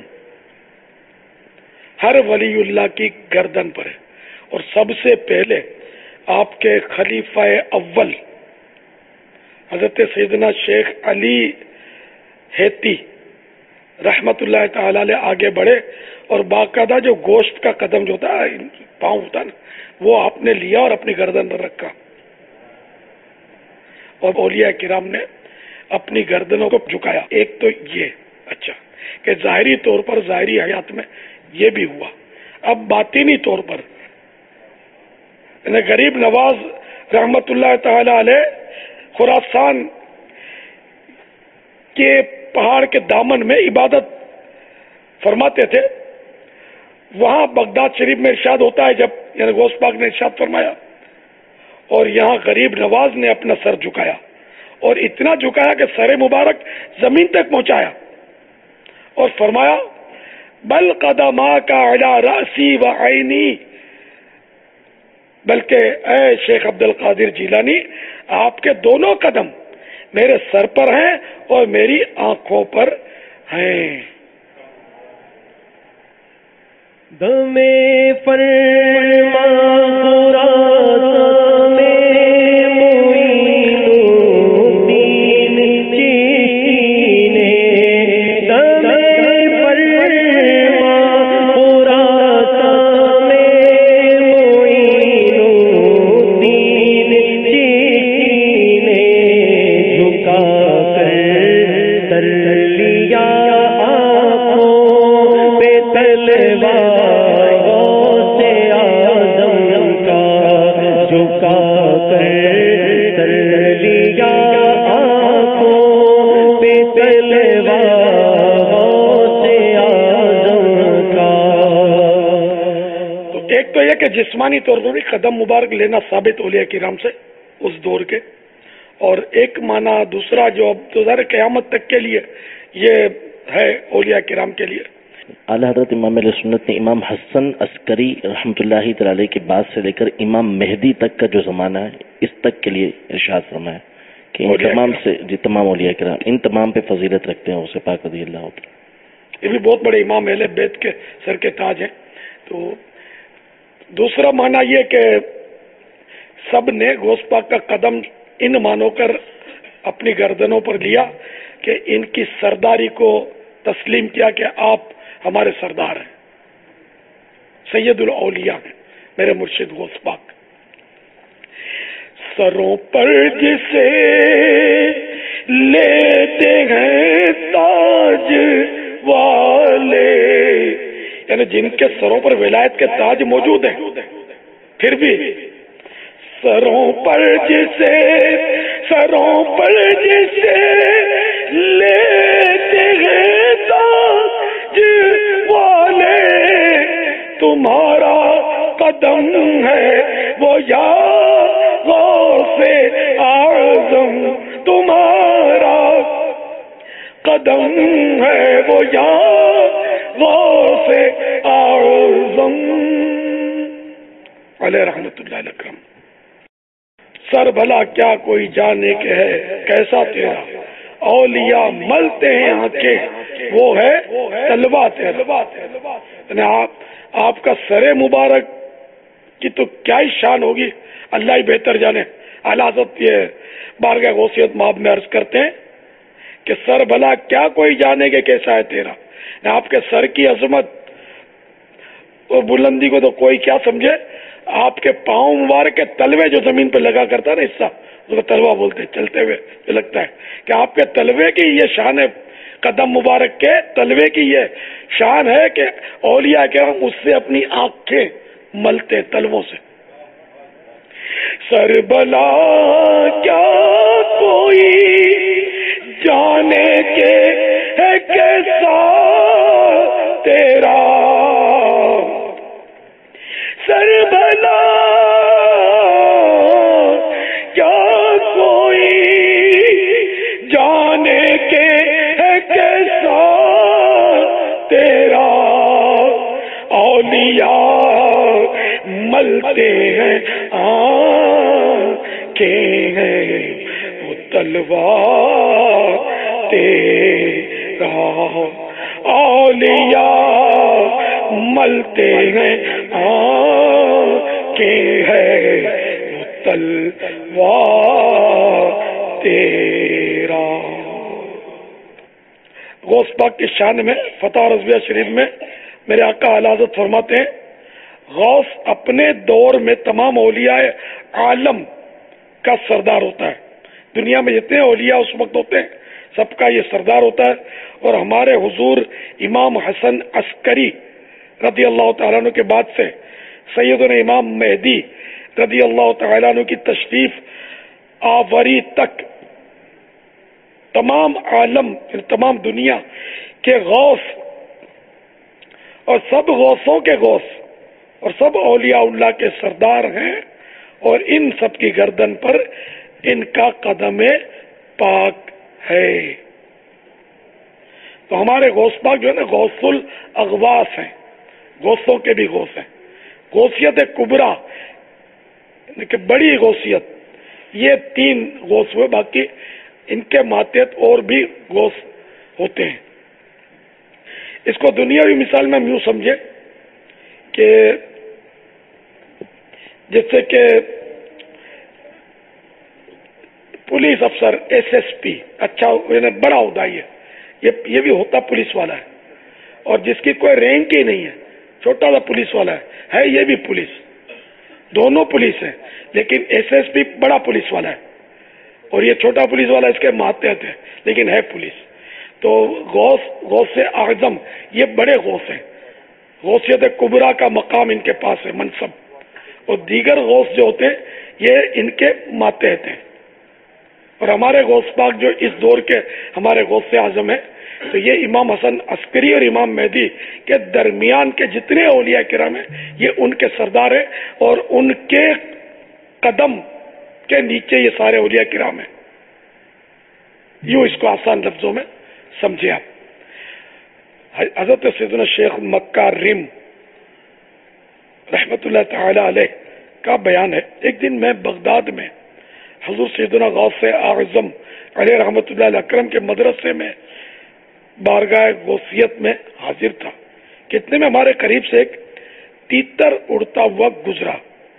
ہر ولی اللہ کی گردن پر ہے، اور سب سے پہلے آپ کے خلیفہ اول حضرت سیدنا شیخ علی ہیتی رحمت اللہ تعالی علیہ آگے بڑھے، اور باقاعدہ جو گوشت کا قدم جو ہوتا ہے پاؤں ہوتا ہے نا، وہ آپ نے لیا اور اپنی گردن پر رکھا، اور اولیاء کرام نے اپنی گردنوں کو جھکایا۔ ایک تو یہ اچھا کہ ظاہری طور پر ظاہری حیات میں یہ بھی ہوا، اب باطینی طور پر غریب نواز رحمت اللہ تعالی علیہ خراسان کے پہاڑ کے دامن میں عبادت فرماتے تھے، وہاں بغداد شریف میں ارشاد ہوتا ہے جب یعنی غوث پاک نے ارشاد فرمایا، اور یہاں غریب نواز نے اپنا سر جھکایا، اور اتنا جھکایا کہ سر مبارک زمین تک پہنچایا، اور فرمایا بل قدماک علی رأسی و عینی، بلکہ اے شیخ عبد القادر جیلانی آپ کے دونوں قدم میرے سر پر ہیں اور میری آنکھوں پر ہیں۔ دم فرما کہ جسمانی طور پر بھی قدم مبارک لینا ثابت اولیاء کرام سے اس دور کے، اور ایک معنی دوسرا جو اب ظاہر قیامت تک کے لیے یہ ہے اولیاء کرام کے لیے۔ اعلیٰ حضرت امام علیہ سنت نے امام حسن عسکری رحمۃ اللہ تعالی علیہ کے بعد سے لے کر امام مہدی تک کا جو زمانہ ہے اس تک کے لیے ارشاد فرمایا کہ ان تمام سے تمام اولیاء کرام ان تمام پہ فضیلت رکھتے ہیں غوث پاک رضی اللہ عنہ۔ یہ بھی بہت بڑے امام اہل بیت کے سر کے تاج ہیں۔ تو دوسرا معنی یہ کہ سب نے غوث پاک کا قدم ان مانو کر اپنی گردنوں پر لیا کہ ان کی سرداری کو تسلیم کیا کہ آپ ہمارے سردار ہیں، سید الاولیاء ہیں میرے مرشد غوث پاک۔ سروں پر جسے لیتے ہیں تاج والے، یعنی جن کے سروں پر ولایت کے تاج موجود ہیں، پھر بھی سروں پر جسے لیتے ہیں تاج والے، تمہارا قدم ہے وہ یا غوث اعظم، تمہارا قدم ہے وہ یا غوث اعظم علیہ رحمت اللہ اکرم۔ سر بھلا کیا کوئی جانے کے ہے کیسا تیرا، اولیاء ملتے ہیں آنکھیں وہ ہے طلبہ تیرا، یعنی آپ کا سر مبارک کی تو کیا ہی شان ہوگی، اللہ ہی بہتر جانے۔ اعلیٰ حضرت یہ بارگاہ غوثیت مآب میں عرض کرتے ہیں کہ سر بھلا کیا کوئی جانے کے کیسا ہے تیرا، آپ کے سر کی عظمت اور بلندی کو تو کوئی کیا سمجھے، آپ کے پاؤں مبارک کے تلوے جو زمین پہ لگا کرتا ہے نا حصہ، اس کو تلوا بولتے ہیں، چلتے ہوئے جو لگتا ہے کہ آپ کے تلوے کی یہ شان ہے، قدم مبارک کے تلوے کی یہ شان ہے کہ اولیاء کرام اس سے اپنی آنکھیں ملتے تلووں سے۔ سربلا کیا کوئی جانے کے ہے کیسا تیرا، سربلا کیا کوئی جانے کے ہے کیسا تیرا، اولیاء ملتے ہیں آنکھیں ہیں وہ تلوار تیرا، اولیاء ملتے ہیں آنکھیں ہیں وہ تلوار تیرا۔ غوث پاک کی شان میں فتح رضویہ شریف میں میرے آقا اعلی حضرت فرماتے ہیں غوث اپنے دور میں تمام اولیاء عالم کا سردار ہوتا ہے، دنیا میں جتنے اولیاء اس وقت ہوتے ہیں سب کا یہ سردار ہوتا ہے، اور ہمارے حضور امام حسن عسکری رضی اللہ تعالیٰ عنہ کے بعد سے سیدنا امام مہدی رضی اللہ تعالیٰ عنہ کی تشریف آوری تک تمام عالم تمام دنیا کے غوث اور سب غوثوں کے غوث اور سب اولیاء اللہ کے سردار ہیں، اور ان سب کی گردن پر ان کا قدم پاک ہے۔ تو ہمارے غوث پاک جو ہے نا غوث الاغواث ہیں، غوثوں کے بھی غوث ہیں۔ غوثیت کبریٰ کہ بڑی غوثیت، یہ 3 غوث ہوئے، باقی ان کے ماتحت اور بھی غوث ہوتے ہیں۔ اس کو دنیاوی مثال میں ہم یوں سمجھے کہ جیسے کہ پولیس افسر SSP اچھا بڑا عہدہ یہ بھی ہوتا پولیس والا ہے، اور جس کی کوئی رینک ہی نہیں ہے چھوٹا سا پولیس والا ہے یہ بھی پولیس، دونوں پولیس ہیں، لیکن SSP بڑا پولیس والا ہے اور یہ چھوٹا پولیس والا اس کے ماتحت ہے لیکن ہے پولیس۔ تو غوث اعظم یہ بڑے غوث ہیں، غوثیت کبریٰ کا مقام ان کے پاس ہے، منصب، اور دیگر غوث جو ہوتے ہیں یہ ان کے ماتحت ہیں۔ اور ہمارے غوث پاک جو اس دور کے ہمارے غوث اعظم ہیں، تو یہ امام حسن عسکری اور امام مہدی کے درمیان کے جتنے اولیاء کرام ہیں یہ ان کے سردار ہیں، اور ان کے قدم کے نیچے یہ سارے اولیاء کرام ہیں۔ یوں اس کو آسان لفظوں میں سمجھے آپ۔ حضرت سیدنا شیخ مکہ رم رحمت اللہ تعالی علیہ کا بیان ہے، ایک دن میں بغداد میں حضور سیدنا غوث اعظم علیہ رحمت اللہ اکرم کے مدرسے میں بارگاہ غوثیت میں حاضر تھا، کتنے میں ہمارے قریب سے ایک تیتر اڑتا ہوا گزرا،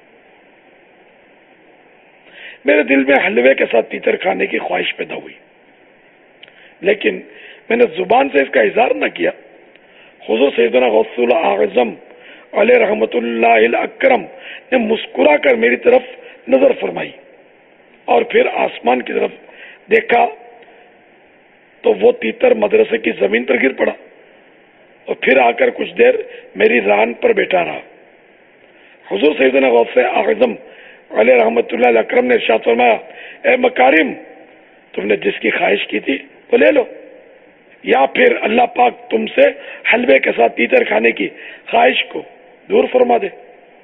میرے دل میں حلوے کے ساتھ تیتر کھانے کی خواہش پیدا ہوئی، لیکن میں نے زبان سے اس کا اظہار نہ کیا۔ حضور سیدنا غوث اعظم علیہ رحمت اللہ اکرم نے مسکرا کر میری طرف نظر فرمائی اور پھر آسمان کی طرف دیکھا تو وہ تیتر مدرسے کی زمین پر گر پڑا، اور پھر آ کر کچھ دیر میری ران پر بیٹھا رہا۔ حضور سیدنا غوث اعظم علیہ رحمت اللہ اکرم نے ارشاد فرمایا، اے مکارم، تم نے جس کی خواہش کی تھی وہ لے لو، یا پھر اللہ پاک تم سے حلوے کے ساتھ تیتر کھانے کی خواہش کو دور فرما دے۔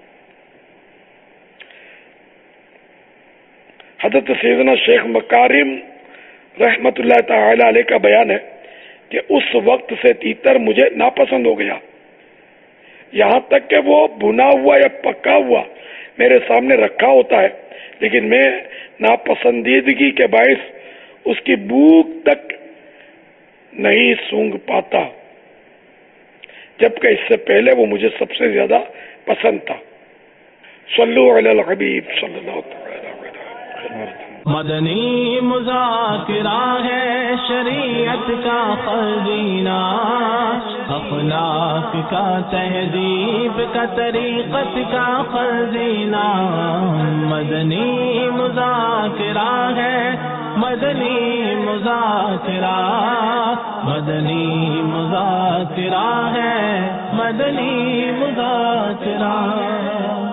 حضرت سیدنا شیخ مکارم رحمت اللہ تعالی علیہ کا بیان ہے کہ اس وقت سے تیتر مجھے ناپسند ہو گیا، یہاں تک کہ وہ بھنا ہوا یا پکا ہوا میرے سامنے رکھا ہوتا ہے، لیکن میں ناپسندیدگی کے باعث اس کی بھوک تک نہیں سونگ پاتا، جبکہ اس سے پہلے وہ مجھے سب سے زیادہ پسند تھا۔ صلو علی الحبیب صلی اللہ تعالی علیہ۔ مدنی مذاکرہ ہے شریعت کا خزینہ، اخلاق کا تہذیب کا طریقت کا خزینہ، مدنی مذاکرہ ہے، مدنی مذاکرہ، مدنی مذاکرہ ہے، مدنی مذاکرہ۔